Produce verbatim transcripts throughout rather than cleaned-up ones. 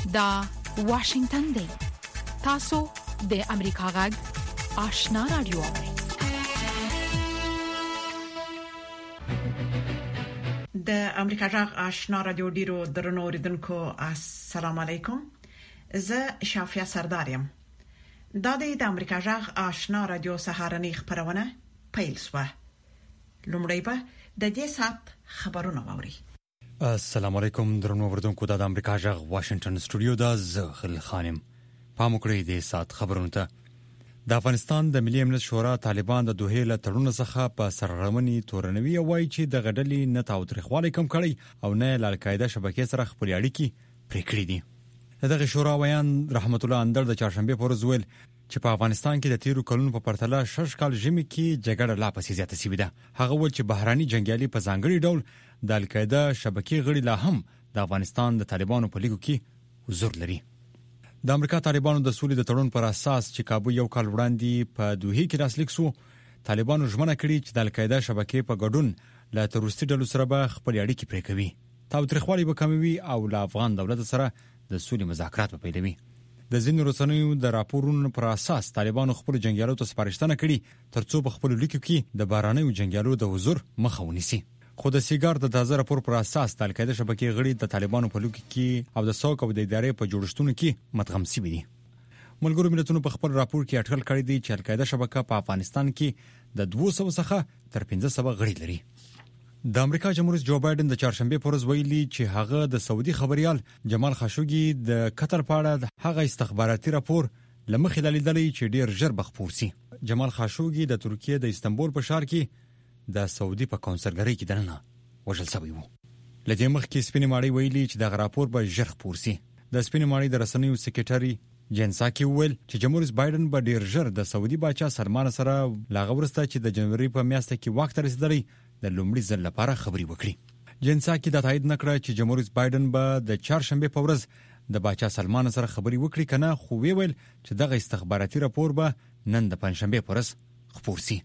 دا واشنگتن دی. تاسو د امریکا غږ آشنا رادیو. د امریکا غږ آشنا رادیو ډیرو درنو اوریدونکو السلام علیکم. زه شافیا سردارم. دا د امریکا غږ آشنا رادیو سهارنی خبرونه پیل شوه. لومړی به د دې سات خبرونه واوري. السلام علیکم درنو اوریدونکو. د امریکا غږ واشنگټن سټوډیو د زغل خانم پام وکړئ د سات خبرونه ته. د افغانستان د ملي امنیت شورا طالبان د دوه له تړون څخه په سرغړونې تورنوي وایي چې د غډلې نه تاوتریخوالی کم کړي او نه ل القاعده شبکې سره خپل اړیکې پرې کړې دي. دغه شورا ویان رحمت الله اندر د چهارشنبه پر ورځ ویل چې په افغانستان کې د تیرو کلونو په پرتله شش کال ژمي کې جګړه لا پسې زیاته شوې ده. هغه ویل چې بهراني جنگیالي په ځانګړي ډول د القاعده شبکې غړي لا هم د افغانستان د طالبانو په لیګو کې حضور لري. د امریکا طالبانو د سولې د تړون پر اساس چې کابو یو کال وړاندې په دوحې کې لاسلیک شو، طالبانو ژمنه کړې چې د القاعده شبکې په ګډون له تروریستي ډلو سره به خپل اړیکې پرې کوي، تاوتریخوالی به کموي او له افغان دولت سره د سولې مذاکرات به پیلوي. د ځینو رسنیو د راپورونو پر اساس طالبانو خپل جنگیالو ته سپارښتنه کړې ترڅو په خپل لیکو کې د بارانیو جنگیالو د حضور مخه ونیسي. خو د سیګار د تازه راپور پر اساس د القاعده شبکې غړي د طالبانو په لیکو کې او د څوک او د ادارې په جوړښتونو کې مدغم شوي دي. ملګرو ملتونو په خپل راپور کې اټکل کړی دی چې القاعده شبکه په افغانستان کې د دوه سوه څخه تر پنځه سوه غړي لري. د امریکا جمهور رئیس جو بایدن د چهارشنبه پر ورځ ویلي چې هغه د سعودي خبريال جمال خاشوګي د قطر په اړه هغه استخباراتي راپور لمخې لیدلی چې ډیر ژر بخپور سي. جمال خاشوګي د ترکیه د استنبول په ښار کې د سعودي په کونسلګرۍ کې دننه وژل شوی و. لدې مخکې سپینې ماړی ویلي چې د راپور به ژر خپور سي. د سپینې ماړی د رسنیو سکریټري جنساکي ویل چې جمهور رئیس بایدن به ډیر ژر د سعودي بادشاه سلمان سره لاغه ورسته چې د جنوري په میاشت کې وخت رسیدلی د لومړي ځل لپاره خبري وکړي. جنساکي دا تایید نکړه چې جمهور رئیس بایدن به د چهارشنبه په ورځ د بادشاه سلمان سره خبري وکړي کنه، خو ویل چې دغه استخباراتي راپور به نن د پنځشنبه په ورځ خپور سي.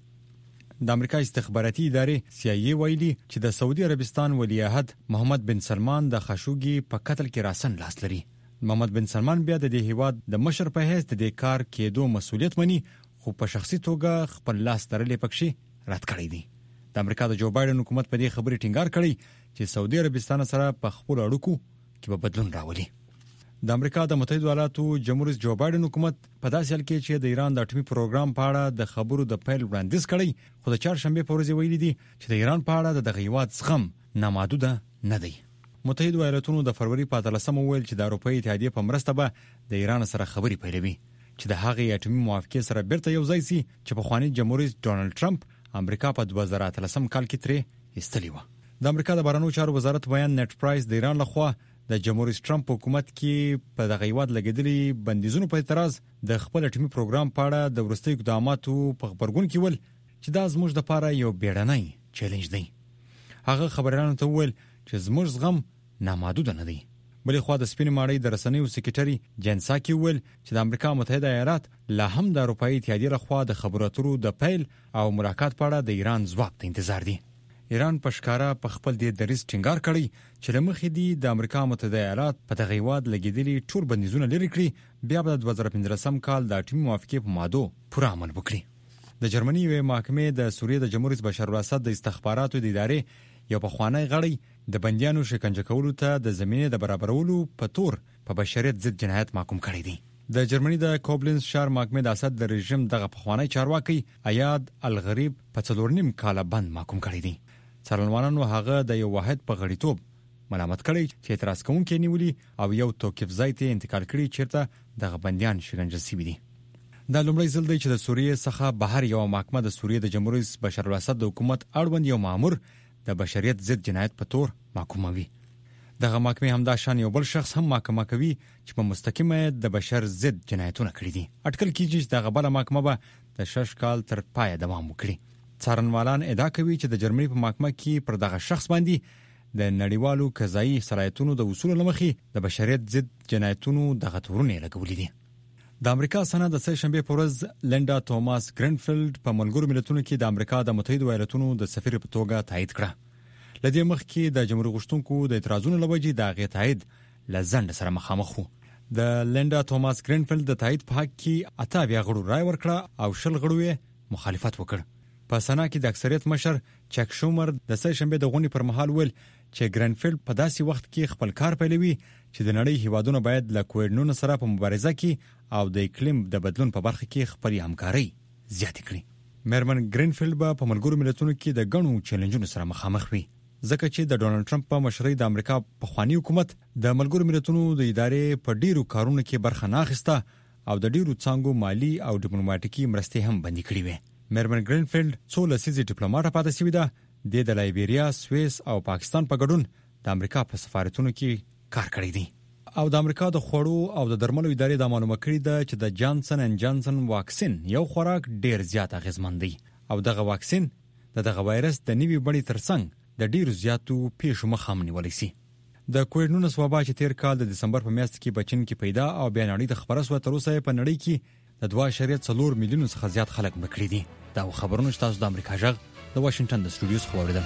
د امریکا استخباراتي ادارې سی آی ای ویلي چې د سعودي عربستان ولیعهد محمد بن سلمان د خاشوګي په قتل کې راسن لاس لري. محمد بن سلمان بیا د دې هیواد د مشر په حیث د دې کار کېدو مسؤلیت مني، خو په شخصي توګه خپل لاس درلې پکې رد کړی دی. د امریکا د جو بایدن حکومت په دې خبرې ټینګار کړی چې سعودي عربستان سره په خپل اړیکو کې به بدلون راولي. د امریکا د متحده ایالاتو جمهور رئیس جو بایدن حکومت په داسې حال کې چې د ایران د اټومي پروګرام په اړه د خبرو د پیل وړاندیز کړی، خو د چهارشنبه په ورځ ویلي دي چې د ایران په اړه د دغه هیواد زغم نامحدود نه دی. متحده ایالاتونو د فروری په اتلسمه ویل چې د اروپאי اتحادیه په مرسته به د ایران سره خبري پیلوي چې د هغې اټومي موافقې سره بیرته یو ځای شي چې په خواني جمهور رئیس ډونالد ټرمپ امریکا په دوه زره اتلسم کال کې ترې ایستلی و. د امریکا د بهرنیو چارو وزارت بیان نت پرایس د ایران لخوا د جمهور رئیس ټرمپ حکومت کې په دغه هیواد لګیدلي بندیزونو په اعتراض د خپل اټومي پروګرام په اړه د وروستي اقداماتو په خبرګون کې ول چې دا زموږ لپاره یو بیړنی چیلنج دی. هغه خبريالانو ته ویل چې زموږ زغم نامحدود نه دی. بلې خوا د سپینې ماړی د رسنیو سکریټري جنساکي ویل چې د امریکا متحده ایالات لا هم د اروپאי اتحادیه لخوا د خبرو اترو د پیل او ملاقات په اړه د ایران ځواب ته انتظار دی. ایران په ښکارا په خپل د دریز ټینګار کړی چې لمخې دی د امریکا متحده ایالات په دغه هیواد لګیدلي ټول بندیزونه لري کړی، بیا به د دوه زره پنځلسم کال د اټومي موافقې په ماده پوره عمل وکړي. د جرمني یوې محکمې د سوریې د جمهور رئیس بشار الاسد د استخباراتو د ادارې یو پخوانی غړی د بندیانو شکنجه کولو ته د زمینې د برابرولو په تور په بشریت ضد جنایت محکوم کړی دی. د جرمني د کوبلنز شهر محکمې د اسد د رژیم دغه پخوانی چارواکي ایاد الغریب په څلور نیم کال بند محکوم کړی دی. څارنوالانو هغه د یو واحد په غړیتوب ملامت کړی چې اعتراض کوونکي نیولي او یو توقيف ځای ته انتقال کړی چیرته دغه بندیان شکنجه شوي دي. دا لومړی ځل دی چې د سوریې څخه بهر یو محکمه د سوریې د جمهور رئیس بشار الاسد د حکومت اړوند یو مامور د بشریت ضد جنایت په تور محکوموي. دغه محکمې همدا شان یو بل شخص هم محکمه کوي چې په مستقیمه د بشر ضد جنایتونه کړی دي. اټکل کیږي چې دغه بل محکمه به د شش کال تر پای دوام وکړي. څارنوالان ادعا کوي چې د جرمني په محکمه کې پر دغه شخص باندې د نړیوالو قضایي صلاحیتونو د اصول لمخې د بشریت ضد جنایتونو دغه تورونه لګولې دي. د امریکا سنا د سه شنبه په ورځ لینډا توماس ګرینفیلډ په ملګرو ملتونو کې د امریکا د متحده ایالاتونو د سفیر په توګه تایید کړه. لدې مخکې د جمهوریت غشتونکو د اعتراضونو لوجې د غي تایید لزند سره مخامخ وو. د لینډا توماس ګرینفیلد د تایید په حق کې اته بیا غړو رائے ورکړه او شل غړو مخالفت وکړ. په سنا کې د اکثریت مشر چک شومر د سه شنبه د غونډې پر مهال ویل چې ګرینفیلد په داسې وخت کې خپل کار پیلوي چې د نړۍ هیوادونو باید له کووډ سره په مبارزه کې او د اقلیم د بدلون په برخه کې خپل همکاري زیات کړي. میرمن ګرینفیلد په ملګرو ملتونو کې د غنو چیلنجونو سره مخامخ وي ځکه چې د ډونالد ټرمپ په مشرۍ د امریکا په خواني حکومت د ملګرو ملتونو د ادارې په ډیرو کارونو کې برخه نه اخیسته او د ډیرو څنګهو مالی او ډیپلوماټیکي مرستې هم بندي کړې وې. میرمن ګرینفیلد څو لسیزې ډیپلوماټه پاتې شوې ده. د لایبیریا، سویس او پاکستان په ګډون د امریکا په سفارتونو کې کار کړی دی او د امریکا د خوړو او د درملو ادارې د معلومه کړی ده چې د جانسن اند جانسن واکسین یو خوراک ډیر زیات اغیزمن دی او دغه واکسین د دغه وایرس د نوي بڼې ترڅنګ د ډیرو زیاتو پیښو مخه نیولای شي. د کووډ وبا چې تیر کال د دسمبر په میاشت کې بچن کې پیدا او بیا نړۍ ته خبره شوه، تر اوسه په نړۍ کې د دوه اعشاریه څلور میلیون څخه زیات خلک مړ کړي دي. دا خبرونه تاسو د امریکا جغ د واشنگټن د سټوډیوز خبر اوریدل.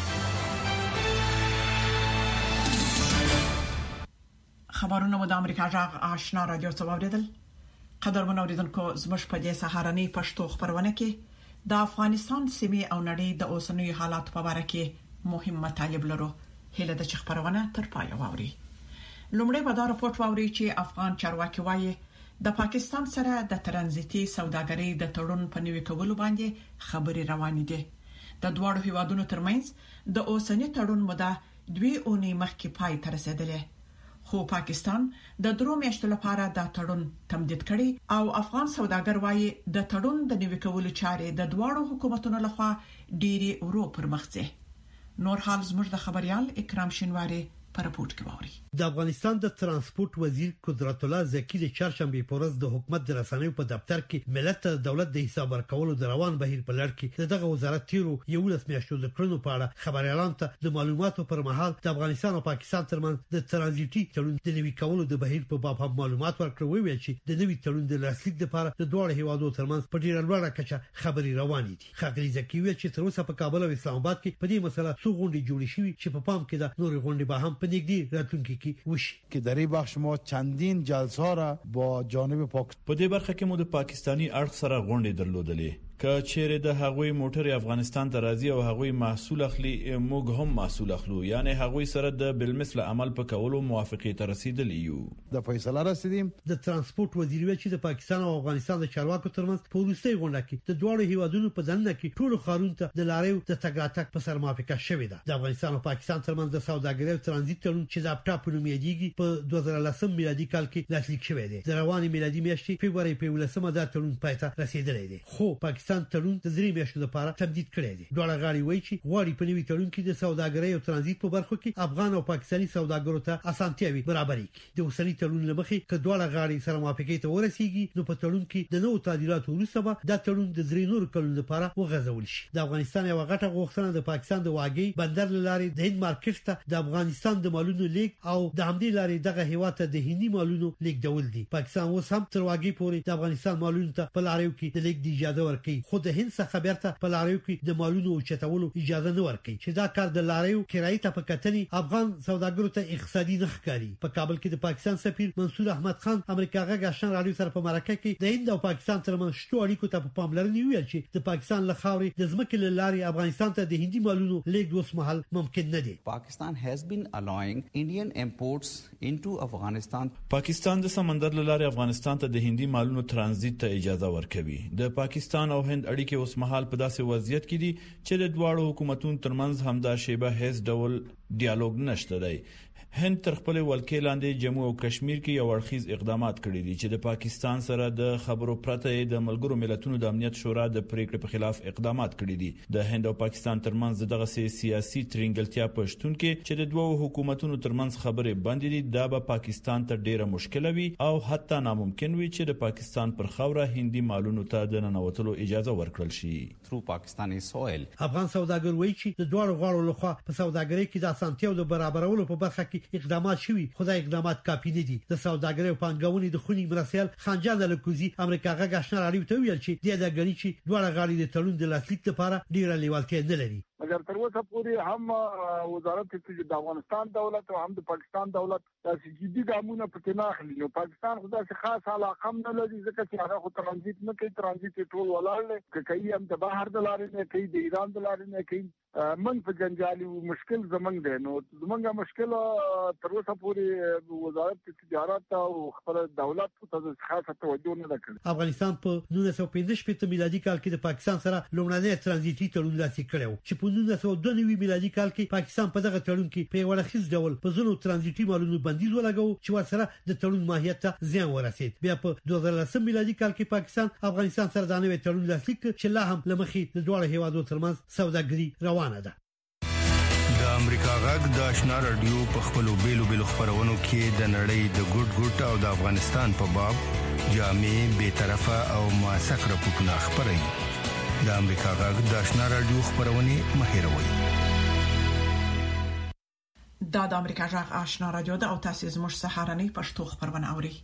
خبرونه مو د امریکا جغ آشنا رادیو څخه اوریدل. قدرمن اوریدونکو، زموږ په دې سهارنۍ پښتو خبرونه کې د افغانستان سیمې او نړۍ د اوسنیو حالات په اړه کې مهم مطالب لرو. هله د خبرونه تر پای ووري. لومړی به دا راپورټ ووري چې افغان چارواکي وایي د پاکستان سره د ترانزیتي سوداګرۍ د تړون په نوي کولو باندې خبرې روانې دي. د دوه هیوادونو ترمنځ د اوسنی تړون مده دوی اونۍ مخکې پای ته رسیدلې، خو پاکستان د درو میاشتو لپاره دا تړون تمدید کړي او افغان سوداګر وایي د تړون د نوي کولو چارې د دوه حکومتونو لخوا ډېری ورو پر مخ ځي. نور حال زموږ د خبريال اکرام شینواری پر راپورټ کې ووري. د افغانستان د ترانسپورت وزیر قدرت الله زکی د چهارشنبه په ورځ د حکومت د رسنیو په دفتر کې ملت ته دولت د حساب ورکولو د روان بهیر په لړ کې دغه وزارت تیرو یو لس میاشتو د کړنو په اړه خبريالان ته د معلوماتو پر مهال د افغانستان او پاکستان ترمنځ د ترانزیتي تړون د نوي کولو د بهیر په باب هم معلومات ورکړل، ویل چې د نوي تړون د لاسلیک لپاره د دوه هیوادو ترمنځ په ډیره لوړه کچه خبري روانې دي. خاغلی زکی ویل چې تر اوسه په کابل او اسلام آباد کې په دې مسله څو غونډې جوړې شوې چې په پام کې ده نور غونډې به هم په نږدې راتلونکي کې وشي. که در این بخش ما چندین جلسه را با جانب پاکستان په دې برخه کې مو د پاکستانی اړخ سره غونډې درلودلې که چیرې د هغوی موټر افغانستان ته راځي او هغوی محصول اخلي، موږ هم محصول اخلو، یعنی هغوی سره د بالمثل عمل په کولو موافقه ته رسیدلی یو. د فیصله رسیدیم. د ترانسپورت وزیر ویل چې د پاکستان او افغانستان د چارواکو ترمنځ په وروستي غونډه کې د دوه هیوادونو په ځننه کې ټول خارون ته د لاریو د تګ راتګ په سر موافقه شوې ده. د افغانستان او پاکستان ترمنځ د سوداګرۍ او ترانزیت تړون چې د اپټا په نوم یادېږي په دوه زره لسم میلادي کال کې لاسلیک شوی دی. د رواني میلادي میاشتې فبرवरी په ولسمه دا تړون پای ته رسیدلی دی، خو پاکستان تړون د درې میاشتو لپاره تمدید کړی دی. دوه غاړي وایي چې غواړي په نوي تړون کې د سوداګرۍ او ترانزیت په برخو کې افغان او پاکستاني سوداګرو ته اسانتیاوي برابرې کړي. د اوسنی تړون لمخې که دوه غاړي سره موافقه ته ورسیږي نو په تړون کې د نوو تعدیلاتو وروسته به دا تړون د درې نور کلونو لپاره وغځول شي. د افغانستان یو غټه غوښتنه د پاکستان د واګي بندر لارې د هند مارکیټ ته د افغانستان د مالونو لیک او د همدې لارې دغه هیواد ته د هندي مالونو لیک ډول دی. پاکستان اوس هم تر واګي پورې د افغانستان مالونو ته په لاریو کې د لیک د اجازه ورکړي، خو د هند څخه بیرته په لاریو کې د مالونو چتولو اجازه نه ورکړي چې دا کار د لاریو کرایي ته په کتنې افغان سوداګرو ته اقتصادي نه ښکاري. په کابل کې د پاکستان سفیر منصور احمد خان امریکا غږ آشنا رادیو سره په مرکه کې د هند او پاکستان ترمنځ شتو اړیکو ته په پاملرنې ویل چې د پاکستان له خاورې د ځمکې له لارې افغانستان ته د هندي مالونو لیک اوس مهال ممکن نه دی. Pakistan has been allowing Indian imports into Afghanistan. پاکستان د سمندر له لارې افغانستان ته د هندي مالونو ترانزیت ته اجازه ورکوي. د پاکستان او هند اړیکې اوس مهال په داسې وضعیت کې دي چې د دواړو حکومتونو ترمنځ همدا شیبه هیڅ ډول ډیالوګ نشته دی. هند تر خپل ولکې لاندې جمهور او کشمیر کې یو اړخیز اقدامات کړي دي چې د پاکستان سره د خبرو پرته د ملګرو ملتونو د امنیت شورا د پریکړې په خلاف اقدامات کړي دي. د هند او پاکستان ترمنځ دغه سیاسي ترنګلتیا پښتون کې چې د دوه حکومتونو ترمنځ خبرې بندې دي، دا به پاکستان ته ډیره مشکل وي او حتی ناممکن وي چې د پاکستان پر خوره هندي مالونو ته د ننوتلو اجازه ورکړل شي. through Pakistani soil. افغان سوداګر وایي چې د دوه غواړو لخوا په سوداګرۍ کې د اسانتیاو د برابرولو په برخه کې اقدامات شوي، خدای اقدامات کافي نه دي. د سوداګرۍ او پانګونې د خونی مرسیال خانجان لکوزي امریکا غږ آشنا رادیو ته ویل چې د دغه غني چې دوه غاړي د تړون د لاسلیک لپاره ډیره لیوالتیا نه لري. مګر تر اوسه پورې هم وزارت د افغانستان دولت او هم د پاکستان دولت د جدي ګامونه پکې نه اخلي. نو پاکستان خو داسې خاص علاقه نه لري ځکه چې هغه خو ترانزیت نه کوي، ترانزیت ټول ولاړ دی، که کوي هم د بهر د لارې نه کوي، د ایران د لارې نه کوي. من په جنجالي مشکل زمنګ دی. نو زمنګ مشکل تر اوسه پورې وزارت تجارت او خپل دولت ته خاصه توجه نه کړې. افغانستان په نولس سوه پنځه شپږ میلادي کال کې د پاکستان سره لومړنی ترانزیتي تړون لاسلیک کړو چې په نولس سوه دوه نوي میلادي کال کې پاکستان په دغه تړون کې په وړاندیز ډول په ځینو ترانزیتي مالونو بندیز ولګاوه چې ورسره د تړون ماهیت ته زیان ورسید. بیا په دوه زره لس میلادي کال کې پاکستان افغانستان سره د نوې تړون لاسلیک چې لا هم لمخې د دوه هیوادو ترمنځ سوداګري روانه ده. د امریکا غږ د آشنا رادیو په خپلو بیلو بیلو خبرونو کې د نړۍ د ګډ ګډ او د افغانستان په باب جامع به طرفه او موثق راپورټونه خبري. د امریکا غږ د آشنا رادیو خبرونه مهیروي. دا د امریکا غږ آشنا رادیو د او تاسو زموږ سهارنۍ پښتو خبرونه اوري.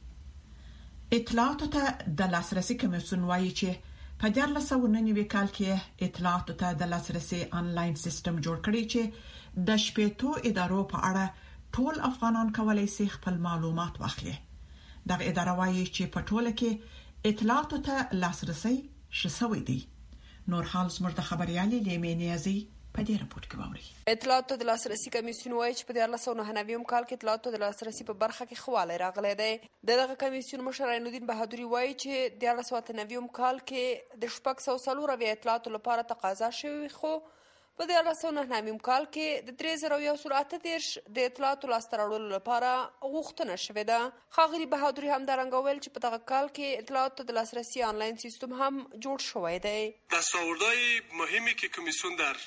اطلاعاتو ته د لاسرسي کمیسیون وایي چې په دیارلس سوه نهه نوي کال کې اطلاعاتو ته د لاسرسي انلاین سیستم جوړ کړی چې د شپېتو ادارو په اړه ټول افغانان کولای شي خپل معلومات واخلي. دا اداره وایي چې په ټوله کې اطلاعاتو ته لاسرسي شوی دی. نور حال زموږ د خبريالي لیمینیازي په دې راپور کې ووري. اطلاعاتو د لاسرسي کمیسیون وایي چې په دیارلس سوه نهه نوي کال کې اطلاعاتو د لاسرسي په برخه کې خواله راغلی دی. دغه کمیسیون مشر عینالدین بهادری وایي چې دیارلس سوه اته نوي کال کې د شپږ سوه څلور اویا اطلاعاتو لپاره تقاضا شوې، خو په دیارلس سوه نهه نوي کال کې د درې زره یو سل اته دېرش د اطلاعاتو لاسته راوړلو لپاره غوښتنه شوې ده. ښاغلي بهادری همدارنګه ویل چې په دغه کال کې اطلاعاتو د لاسرسي آنلاین سیستم هم جوړ شوی دی. دستاوردهای مهمی که کمیسیون در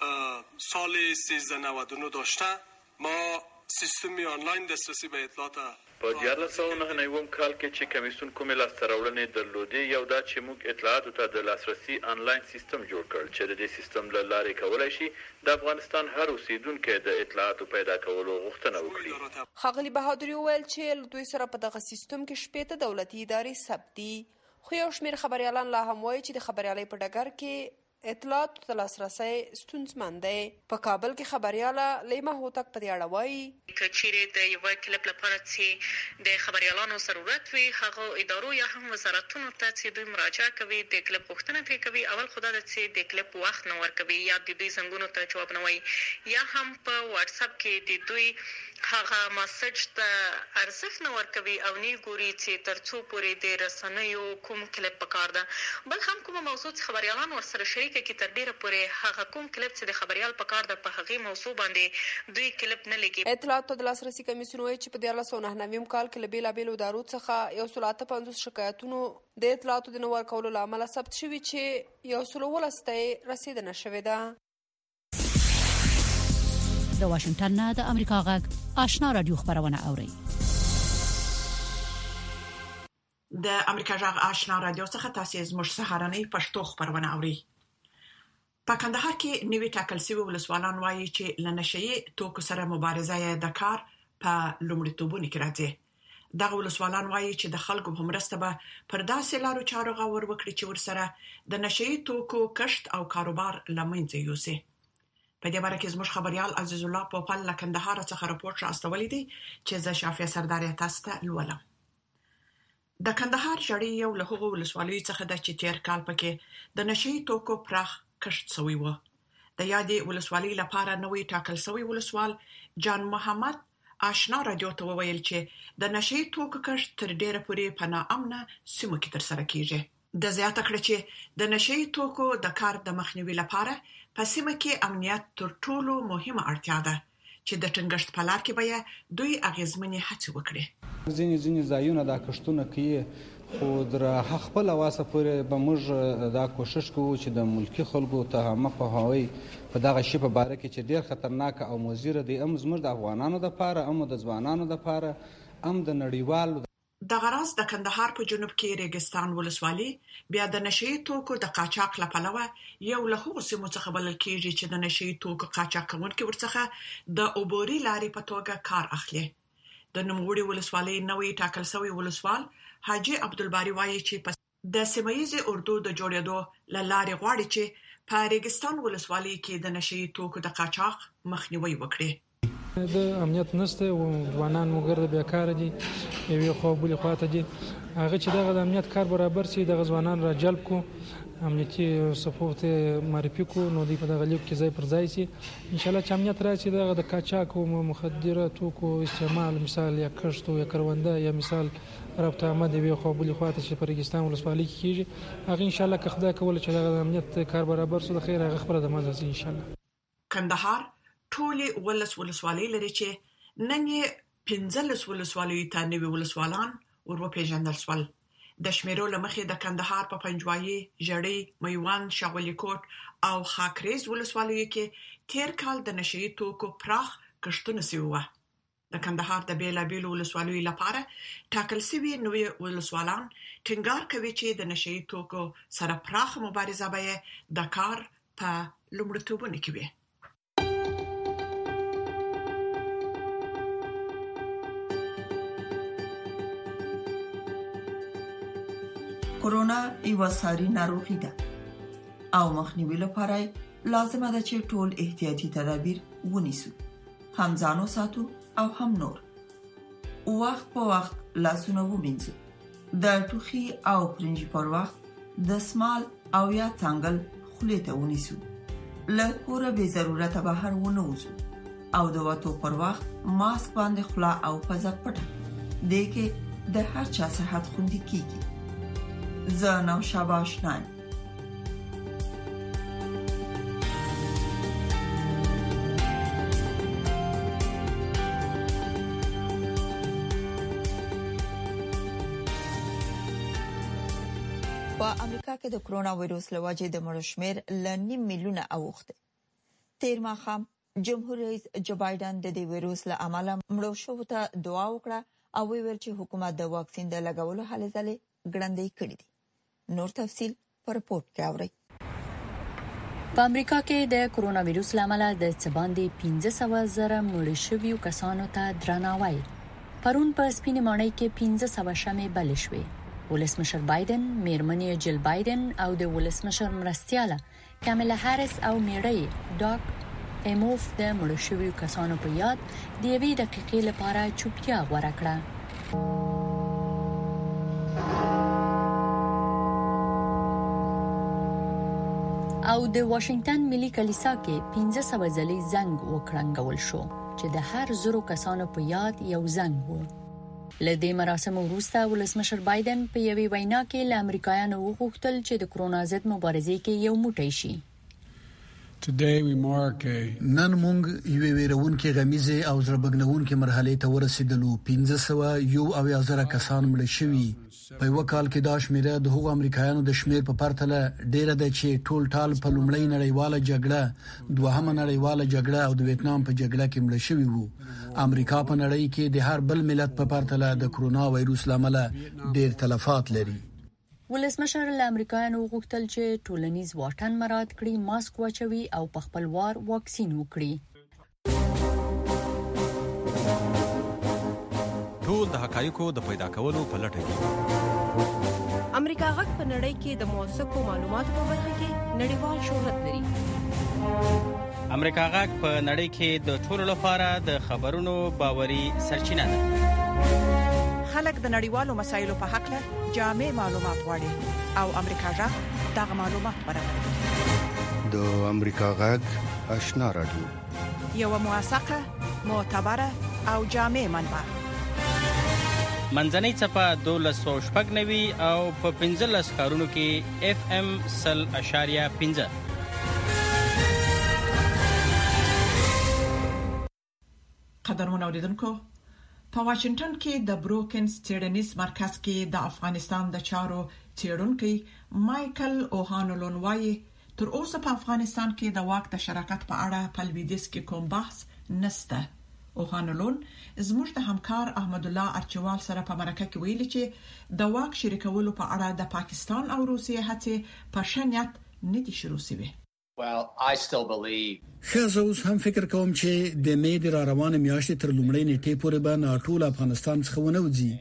سال سیزده نود و نه داشته، ما سیستم آنلاین دسترسی به اطلاعات په دیارلس سوه نهه نوي کال کې چې کمیسیون کومې لاسته راوړنې درلودې، یو دا چې موږ اطلاعاتو ته د لاسرسي آنلاین سیستم جوړ کړ چې د دې سیستم له لارې کولای شي د افغانستان هر اوسیدونکو د اطلاعاتو پیدا کولو غوښتنه وکړي. ښاغلي بهادری وویل چې دوی سره په دغه سیستم کې شپېته دولتي ادارې ثبت دي، خو یو شمېر خبریالان لا هم وایي چې د خبریالۍ په ډګر کې اطلاعاتو ته لاسرسی ستونزمن دی. په کابل کې خبریاله لیما هوتک په دې اړه وایي که چیرې د یو کلپ لپاره چې د خبریالانو ضرورت وي، هغه ادارو یا هم وزارتونو ته چې دوی مراجعه کوي د کلپ غوښتنه ترې کوي، اول خو دا ده چې د کلپ وخت نه ورکوي یا د دوی زنګونو ته جواب نه وایي، یا هم په واتس اپ کې د دوی هغه مسج ته ارزښت نه ورکوي او نه ګوري چې تر څو پورې د رسنیو کوم کلپ پکار ده. بل هم کومه موضوع چې خبریالان ورسره شریک کې تر ډیره پورې هغه کوم کلپ چې د خبریال پکار ده په هغه موضوع باندې دوی کلپ نه لګي. اطلاعاتو د لاسرسي کمیسیون وایي چې په دیارلس سوه نهه نوي کال کې له بېلابېلو ادارو څخه یو سل اته پنځوس شکایتونو د اطلاعاتو د نه ورکولو له امله ثبت شوي چې یو سل اوولس ته یې رسېدنه شوې ده. د واشنگټن نه د امریکا غږ آشنا رادیو خبرونه اوري. د امریکا غږ آشنا رادیو څخه تاسو زموږ سهارنۍ پښتو خبرونه اوري. په کندهار کې نوی ټاکل شوی ولسوالان وایي چې لنشئی توکو سره مبارزه یې د کار په لومړیتوبونو کې راځي. دغه ولسوالان وایي چې د خلکو په مرسته به پر داسې لارو چارو غور وکړي چې ورسره د نشئی توکو کښت او کاروبار لمنځه یوسي. په دې باره کې زموږ خبريال عزیز الله پوپل له کندهار څخه راپور راستولی دی چې زه شافیا سردار تاسو ته لولم. د کندهار جړی یو له هغو ولسوالیو څخه د چې تیر کال پکې د نشئی توکو پراخ کښت شوی و. د یادې ولسوالۍ لپاره نوې ټاکل شوی ولسوال جان محمد آشنا رادیو ته وویل چې د نشئی توکو کښت تر ډیره پورې په ناامنه سیمو کې ترسره کیږي. د زیاته کړ چې د نشئی توکو د کار د مخنیوي لپاره په سیمه کې امنیت تر ټولو مهمه اړتیا ده چې د ټینګښت په لار کې به دوی اغیزمنې هڅې وکړي. ځینې ځینې ځایونه دا کښتونه کوي، خو در خپل واسه پورې به موږ دا کوشش کوو چې د ملکی خلکو ته هم په هوای په دغه شی په باره کې چې ډیر خطرناک او مضر دی، هم زموږ د افغانانو لپاره، هم د ځوانانو لپاره، هم د نړیوالو. د غراس د کندهار په جنوب کې ریګستان ولسوالي بیا د نشئی توکو د قاچاق لپاره یو له هغو سیمو څخه بلل کېږي چې د نشئی توکو قاچاق کوونکي ورڅخه د عبوري لارې په توګه کار اخلي. د نوموړي ولسوالۍ نوې ټاکل شوی ولسوال حاجی عبدالباری وایي چې د سیمایي اردو د جوړېدو له لارې غواړي چې په ریګستان ولسوالۍ کې د نشي توکو د قاچاق مخنیوي وکړي. د امنیت نشته او ځوانان مګر بیکار دي، یو خو بل خواته دي. هغه چې دغه د امنیت کار برابر سي د ځوانان را جلب کو، امنیتي صفوت معرفي کو، نو دی په دغه لیک کې ځای پر ځای سي. ان شاء الله چې امنیت راشي دغه د قاچاق او مخدره توکو استعمال مثال یا کښت یا کرونده یا مثال رابطه آمد وي خو بل خواته چې په ریګستان ولسوالۍ کې کیږي، هغه ان شاء الله که خدای کول چې دغه امنیت کار برابر سو د خیر هغه خبره د مازه ان شاء الله. کندهار ټولې ولس ولسوالۍ لري چې نن یې پنځلس ولسوالیو ته نوي ولسوالان ورو پیژندل شول. د شمیرو لمخې د کندهار په پنجوایي، ژړۍ، میوند، شاولی کوټ او خاکریز ولسوالیو کې تیر کال د نشي توکو پراخ کښتونه سوي. د کندهار د بیلابیلو ولسوالیو لپاره ټاکل شوي نوي ولسوالان ټینګار کوي چې د نشي توکو سره پراخ مبارزه به د کار په لومړیتوبونو کې وي. کورونا یو ساري ناروغي ده او مخنیوي لپاره لازمه ده چې ټول احتیاطي تدابیر ونیسو، هم ځانو ساتو او هم نور. وخت په وخت لاسونه ومینځو، د ټوخي او پرنجي پر وخت د سمال او یا څنګل خولې ته ونیسو، له کوره به ضرورت بهر ونه وځو او د وټو پر وخت ماسک باندې خلا او پزه پټه دې کې د هر چا صحت خوندي کیږي. زه نو شاباش نان په امریکا کې د کرونا وایروس لوجې د مړو شمیر ل نیم میلیونه اوخته. تیر ماښام جمهور رئیس جو بایدن د دې وایروس له امله مړو شوو ته دعا وکړه او ویل چې حکومت د واکسین د لګولو هلې ځلې ګړندۍ کړې دي. نور تفصیل پر رپورت کې اورئ. په امریکا کې د کرونا وایروس لامل د څباندې پنځه سوه زره مړ شویو کسانو ته درناوی. پرون په سپینې ماڼۍ کې پنځه سوه شمې بل شوې. ولسمشر بایدن، میرمنې جل بایدن او د ولسمشر مرستیاله کاملا هاریس او میړی ډاک ایموف د مړ شویو کسانو په یاد د یوې دقیقې لپاره چوپتیا غوره کړه. او د واشنگټن ملي کلیسا کې پنځه سوه ځلې زنګ وکړنګول شو چې د هر زرو کسانو په یاد یو زنګ و. لدې مراسم وروسته ولسمشر بایدن په یوې وینا کې له امریکایانو وغوښتل چې د کرونا ضد مبارزې کې یو موټی شي. نن موږ یو ویرونکو غمیزه او زړبګنونکو مرحله ته ورسېدلو. پنځه سوه یو اویا زره کسان مړ شوي. په یو کال کې دا شمیره د هغو امریکایانو د شمیر په پرتله ډیره ده چې ټول ټال په لومړی نړیواله جګړه، دوهمه نړیواله جګړه او د ویتنام په جګړه کې مړ شوي وو. امریکا په نړۍ کې د هر بل ملت په پرتله د کرونا وایروس لامل ډیر تلفات لري. ولسمشر له امریکایانو وغوښتل چې ټولنیز واټن مراعات کړي، ماسک واچوي او په خپل وار واکسین وکړي. ټول د حقایقو د پیدا کولو په لټه کې. امریکا غږ په نړۍ کې د موثقو معلوماتو په برخه کې نړیوال شهرت لري. امریکا غږ په نړۍ کې د ټولو لپاره د خبرونو باوري سرچینه ده. خلک د نړیوالو مسایلو په حق له جامع معلومات غواړي او امریکا غږ دغه معلومات برابروي. د امریکا غږ آشنا رادیو یو موثقه، معتبره او جامع منبع. منځنۍ څپه دولس سوه شپږ نوي او په پنځلس ښارونو کې اف ام سل اشاریه پنځه. قدرمن اوریدونکو، په واشنگټن کې د بروکنز څېړنیز مرکز کې د افغانستان د چارو څېړونکي مایکل اوهانلون وايي تر اوسه په افغانستان کې د واک د شراکت په اړه په لویدیځ کې کوم بحث نشته. اوهانلون زموږ د همکار احمد الله ارچوال سره په مرکه کې ویلي چې د واک شریکولو په اړه د پاکستان او روسیې هڅې په شنیت نه دي شروع شوي. Well, I still believe خزه اوس هم فکر کوم چې د مې د روانه میاشتې تر لومړۍ نیټې پورې به ټول افغانستان څخه ونه وځي.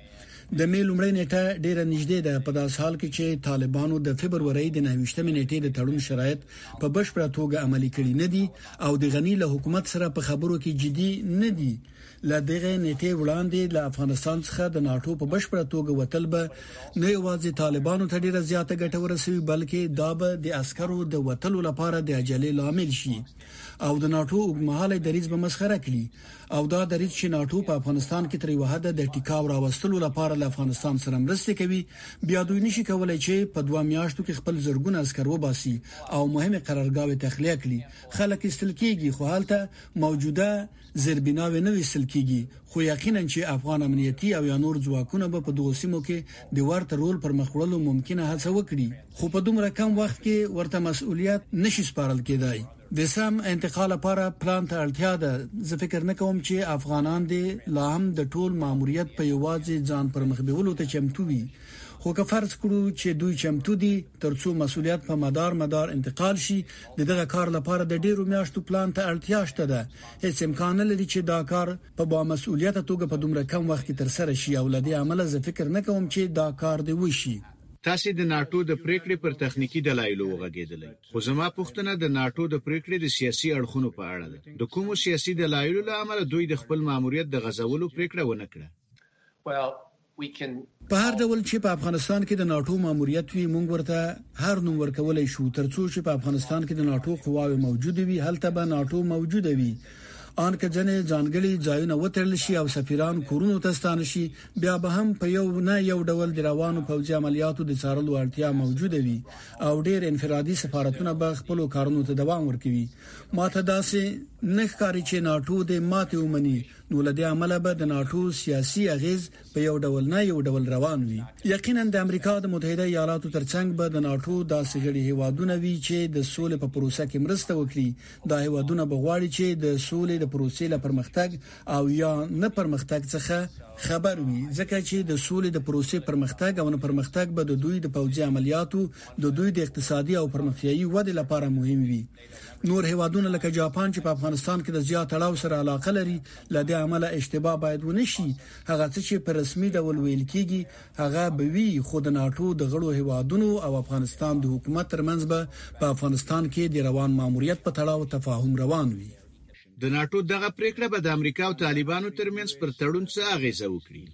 د مې لومړۍ نیټه ډیره نږدې ده په داس حال کې چې طالبانو د فبرवरी د نهه نیټې د تړون شرایط په بشپړه توګه عملي کړي نه دي او د غنی له حکومت سره په خبرو کې جدي نه دي. لدغه نیټه وړاندې له افغانستان څخه د ناتو په بشپړه توګه وتل به نه یوازې طالبانو ته ډیره زیاته ګټه ورسوي بلکې دا به د عسکرو د وتلو لپاره د عجلې لامل شي او د ناتو اوږدمهاله دریځ به مسخره کړي او دا دریځ چې ناتو په افغانستان کې تر یو حد د ټیکاو راوستلو لپاره له افغانستان سره مرسته کوي بیا دوی نشي کولای چې په دوه میاشتو کې خپل زرګونه عسكر وباسي او مهمه قرارګاوې تخلیه کړي. خلک استل کېږي خو حالته موجوده زربیناوي نه وسل کېږي خو یقینا چې افغان امنیتي او یا نور ځواکونه به په دوه سیمو کې د ورته رول پر مخ وړلو ممکنه هڅه وکړي خو په دومره کم وخت کې ورته مسؤلیت نشي سپارل کېدای. د سم انتقال لپاره پلان ته اړتیا ده. زه فکر نه کوم چې افغانان دي لا هم د ټول ماموریت په یوازې ځان پر مخ بیولو ته چمتو وي خو که فرض کړو چې دوی چمتو دي ترڅو مسؤلیت په مدار مدار انتقال شي دغه کار لپاره د ډیرو میاشتو پلان ته اړتیا شته ده. هیڅ امکان نه لري چې دا کار په با مسؤلیت توګه په دومره کم وخت کې تر سره شي او لدی عمل زه فکر نه کوم چې دا کار دی وشي. تاسو د ناتو د پریکړې پر تخنیکی دلایلو وغږیدل خو زما پوښتنه د ناتو د پریکړې د سیاسي اړخونو په اړه ده. د کومو سیاسي دلایلو لامل دوی د خپل ماموریت د غزولو پریکړه ونه کړه؟ well we can په هر ډول چې په افغانستان کې د ناتو ماموریت وي مونږ ورته هر نوم ورکولای شو ترڅو چې په افغانستان کې د ناتو قواوې موجوده وي هلته به ناتو موجوده وي ان که ځنې ځانګړي ځایونه وترل شي او سفیران کورونو ته ستانه شي بیا به هم په یو نه یو ډول د روانو پوځي عملیاتو د څارلو اړتیا موجوده وي او ډېر انفرادي سفارتونه به خپل کارونو ته دوام ورکوي. ماته داسې نه ښکاري چې ناتو د ماته ومني نو لدې عمل به د ناتو سیاسي اغیز په یو ډول نه یو ډول روان وي. یقینا د امریکا د متحده ایالاتو ترڅنګ به د ناتو داسې غړي هیوادونه وي چې د سولې په پروسه کې مرسته وکړي. دا هیوادونه بغواړي چې د سولې د پروسې لپاره پرمختګ او یا نه پرمختګ څخه خبر وي ځکه چې د سولې د پروسې پرمختګ او نه پرمختګ به د دوی د پوځي عملیاتو د دوی د اقتصادي او پرمختیایي ودې لپاره مهم وي. نور هیوادونه لکه جاپان چې په افغانستان کې د زیات تړاو سره علاقه لري لدې عمله اشتباه باید ونشي. هغه چې په رسمي ډول ویل کېږي هغه به وي خو د ناتو د غړو هیوادونو او افغانستان د حکومت ترمنځ به په افغانستان کې د روان ماموریت په تړاو تفاهم روان وي. د ناتو دغه پریکړه به د امریکا او طالبانو ترمنځ پر تړون څه اغیزه وکړي؟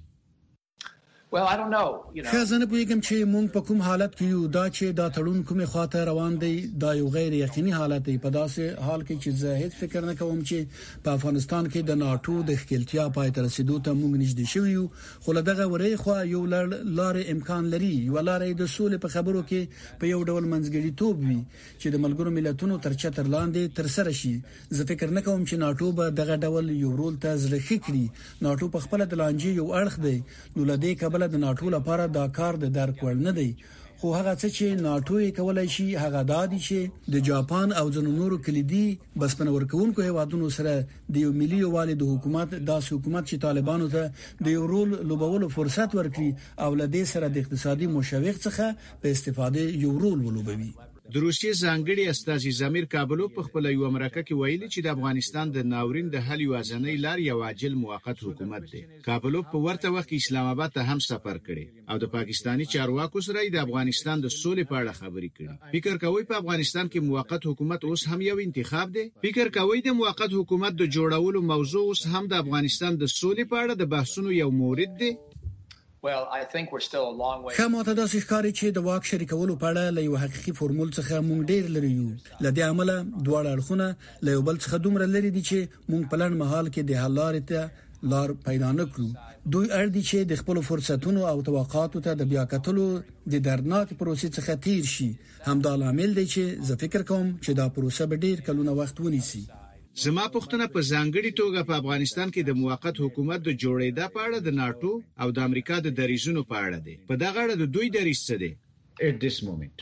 well I don't know you know خزانه پوهیږم چې مونږ په کوم حالت کې یو دا چې دا تړون کومه خاطر روان دی دا یو غیر یقیني حالت دی. په داسې حال کې چې زه هیڅ فکر نه کوم چې په افغانستان کې د ناتو د خپلتیا پای تر رسیدو ته مونږ نږدې شو یو خو لدغه ورې خو یو لار امکان لري یو لار د سولې په خبرو کې په یو ډول منځګړی توب وي چې د ملګرو ملتونو تر چتر لاندې تر سره شي. زه فکر نه کوم چې ناتو به دغه ډول یو رول ته ځلخي کړي. ناتو په خپل د لانجې یو اړخ دی نو لدې کبل د ناتو لپاره دا کار د درک وړ نه دی خو هغه څه چې ناتو یې کولای شي هغه دادی چې د جاپان او ځینو نورو کلیدي بسپنه ورکوونکو هیوادونو سره د یو ملي والد حکومت داسې حکومت چې طالبانو ته د یو رول لوبولو فرصت ورکړي او لدې سره د اقتصادي مشوق څخه په استفاده یو رول ولوبوي. د روسیې ځانګړي استازي زمیر کابلو په خپل یو مرکه کې ویلي چې د افغانستان د ناورین د حل یوازینۍ لار یو عاجل موقت حکومت دی. کابلو په ورته وخت کې اسلام آباد ته هم سفر کړي او د پاکستانی چارواکو سره د افغانستان د سولې په اړه خبرې کړي. فکر کوي په افغانستان کې موقت حکومت اوس هم یو انتخاب دی؟ فکر کوي د موقت حکومت د جوړولو موضوع اوس هم د افغانستان د سولې په اړه د بحثونو یو مورد دی؟ well I think we're still a long way کومه ته داسې ښکاري چې د واک شریکولو په اړه له یو حقيقي فورمول څخه مونږ ډیر لري یو. لدې عمله دواړه اړخونه له یو بل څخه دومره لري دي چې مونږ په لړ مهال کې د حل لارې ته لار پیدا نکړو. دوی اړ دي چې د خپل فرصتونو او توقعاتو ته د بیا کتلو د دردناک پروسې څخه تیر شي. همدا عامل دی چې زه فکر کوم چې دا پروسه به ډیر کلونه وخت ونیسي. زما پوښتنه په ځانګړي توګه په افغانستان کې د موقت حکومت د جوړېدا په اړه د ناتو او د امریکا د دریزونو په اړه ده. په دغه اړه د دوی دریځ څه دی at this moment؟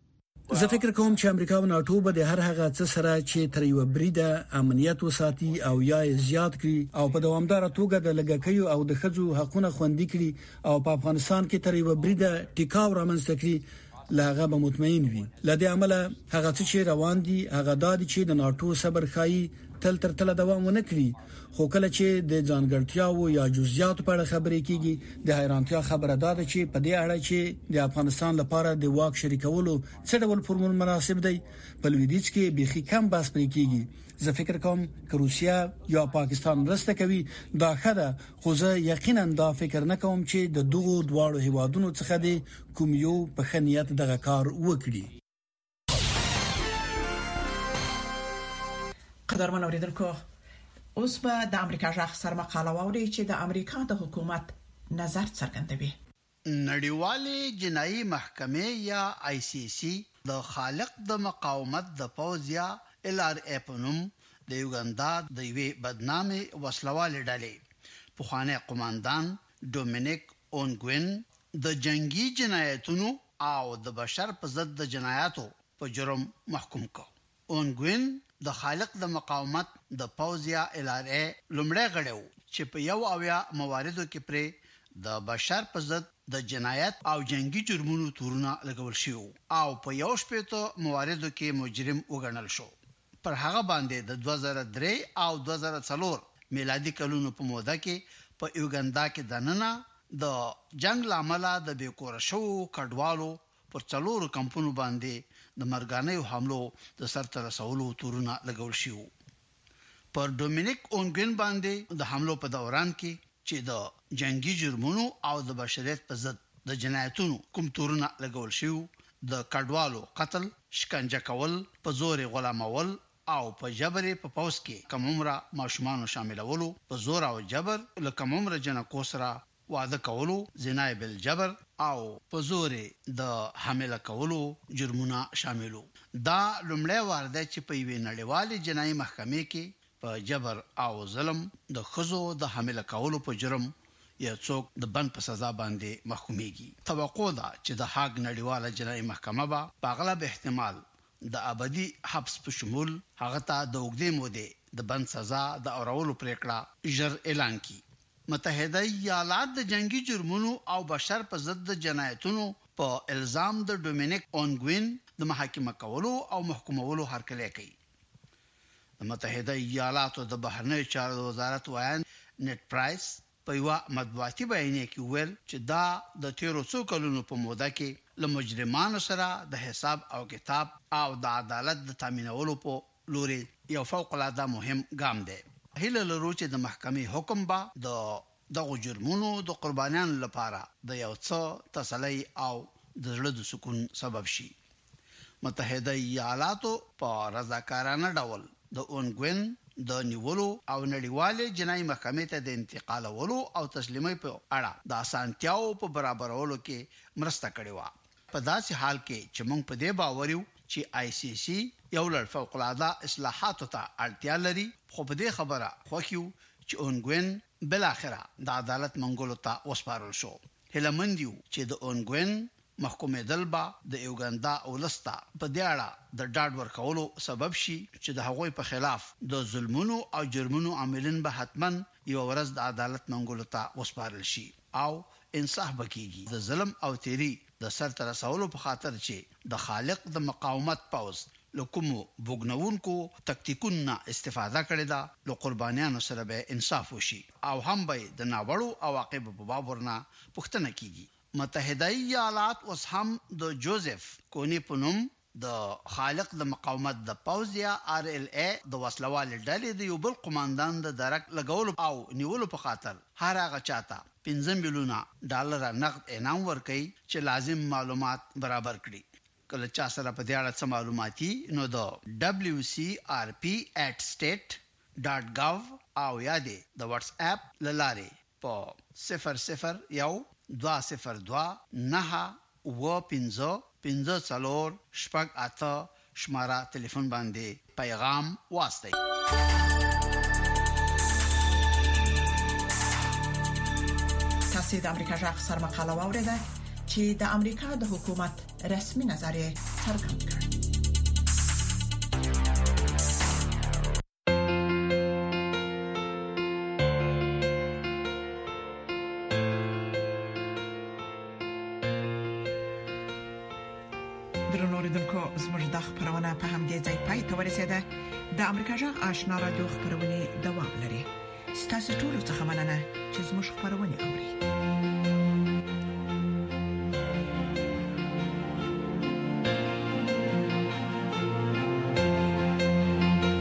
زه فکر کوم چې امریکا او ناتو به د هر هغه څه سره چې تر یو بریده امنیت وساتي او یا زیات کړي او په دوامدار توګه د لګکیو او د خځو حقوقونه خوندي کړي او په افغانستان کې تر یو بریده ټیکاو رامنځته کړي لاغه به مطمئن وي. لدې عمله هغه چې روان دي هغه د چې د ناتو صبر خای تل تر تل دوام ونه کړي، خو کله چې د ځانګړتیاو یا جزئیات په اړه خبرې کیږي د حیرانتیا خبره ده چې په دې اړه چې د افغانستان لپاره د واک شریکولو څه ډول فرمول مناسب دی په لویدیځ کې بيخي کم بحث پرې کیږي. زه فکر کوم چې روسیا یا پاکستان مرسته کوي دا خده، خو زه یقینا دا فکر نه کوم چې د دغو دواړو هیوادونو څخه د کوم یو په خنیت دغه کار وکړي. قدرمن اوریدونکو، اوس به د امریکا ځخ سر مقاله ووري چې د امریکا د حکومت نظر څرګندوي. نړیوالې جنایي محکمې یا آی سی سی د خالق د مقاومت د پوز یا ال آر ای په نوم د یوګاندا د یوې بدنامي وسلوالې ډلې پخوانی قوماندان ډومینیک اونګوین د جنگي جنایتونو او د بشر په ضد د جنایاتو په جرم محکوم کړ. اونګوین د خالق د مقاومت د پوز یا ال آر ای لومړی غړو چې په یو اویا مواردو کې پر د بشر په ضد د جنایت او جنگي جرمونو تورونه لګول شو او په یو شپږ مواردو کې مجرم وګڼل شو. پر هغه باندې د دوه زره درې او دوه زره څلور میلادي کلونو په موده کې په یوګاندا کې دننه د جنگ لامل د بیکور شو کډوالو پر څلورو کمپونو باندې د مرګانیو حملو د سرته رسولو تورونه لګول شو. پر ډومینیک اونګوین باندې د حملو په دوران کې چې د جنگي جرمونو او د بشریت په ضد د جنایتونو کوم تورونه لګول شو، د کډوالو قتل، شکنجه کول، په زور غلامول او په جبر په پوس کې کومره ماشومان شاملولو، په زور او جبر لکه کومره جنکو سره واده کولو، زنا بل جبر او په زور د حمله کولو جرمونه شاملو. دا لومړی وار دی چې په یوې نړیوالې جنایي محکمې کې په جبر او ظلم د خزو د حمله کولو په جرم یا څوک د بند په سزا باندې محکوميږي. توقع ده چې د هاګ نړیواله جنایي محکمه به په اغلب احتمال د ابدي حبس په شمول هغه ته د وګړي موده د بند سزا د اورولو پریکړه ژر اعلان کړي. متحده ایالات د جنگي جرمونو او بشر په ضد د جنایتونو په الزام د ډومینیک اونګوین د محاکمه کولو او محکومولو هرکلی کوي. د متحده ایالاتو د بهرنیو چارو وزارت وایي نت پرایس په یو مطبوعاتي بیان کې ویل چې دا د تیرو څو کلونو په موده کې له مجرمانو سره د حساب او کتاب او د عدالت د تامینولو په لوري یو فوق العاده مهم ګام دی. هله لرو چې د محکمې حکم با د دغه جرمونو د قربانیانو لپاره د یو څه تسلی او د زړه د سکون سبب شي. متحده ایالاتو په رضاکارانه ډول د اونګوین د نیولو او نړیوالې جنایي محکمې ته د انتقالولو او تسلیمۍ په اړه د اسانتیاو په برابرولو کې مرسته کړې و. په داسې حال کې چې موږ په دې باور یو چې آی سی سی یو لړ فوق العاده اصلاحاتو ته اړتیا لري، خو په دې خبره خوښیو چې اونګوین بل اخره د عدالت منګولو ته وسپارل شو. هلمندیو چې د اونګوین محکومه دلبا د یوګاندا اولستا په دې اړه د ډاډ ورکولو سبب شي چې د هغوی په خلاف د ظلمونو او جرمونو عاملین به حتمن یو ورځ د عدالت منګولو ته وسپارل شي او انصاف وکړي. د ظلم او تیری د سرته رسولو په خاطر چې د خالق د مقاومت پوز لکومو بوګنونکو تکتیکونو استفاده کړې ده، لو قربانیانو سره به انصاف وشي او هم به د ناوړو عواقب په باب ورنه پوښتنه کیږي. متحده ایالات اوس هم د جوزف کونی پونم د خالق د مقاومت د پوز یا آر ال ای د وسلوال ډلې د یو بل قوماندان د درک لګولو او نیولو په خاطر هر هغه چاته پنځه میلیونه ډالر نقد انعام ورکړي چې لازم معلومات برابر کړي. کله چا سره په دې اړه څه معلوماتي نو د دبليو سی آر پی ایٹ سټیټ ډاټ ګاو او یادې د واتس اپ للارې په صفر صفر یو دوه صفر دوه نه و پنځه پنځه څلور شپږ اته شماره ټلیفون باندې پیغام واستئ. تاسو د امریکا ځخ سر مقاله واوریده چې د امریکا د حکومت رسمي نظریه څرګند کړ. اوریدونکو زموږ د خبرونه په همدې ځای پای ته ورسیده. د امریکا جغ آشنا رادیو خبرونه دوام لري. ستاسو ټول څه مننه چې زموږ خبرونه اوري.